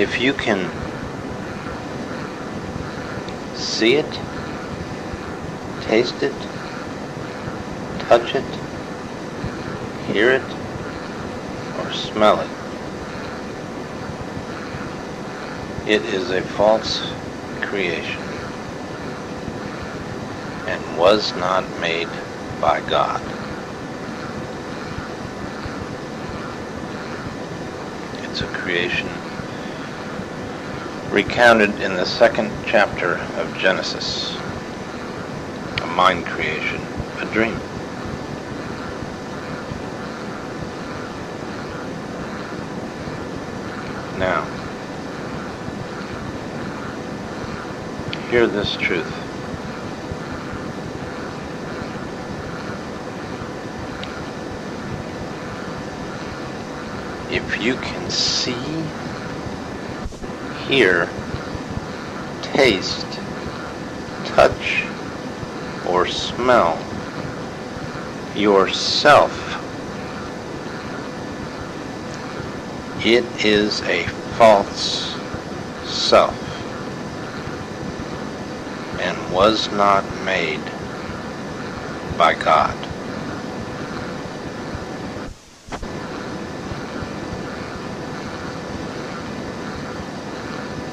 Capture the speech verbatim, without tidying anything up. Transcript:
If you can see it, taste it, touch it, hear it, or smell it, it is a false creation and was not made by God. It's a creation recounted in the second chapter of Genesis, a mind creation, a dream. Now, hear this truth. If you can see, hear, taste, touch, or smell yourself, it is a false self and was not made by God.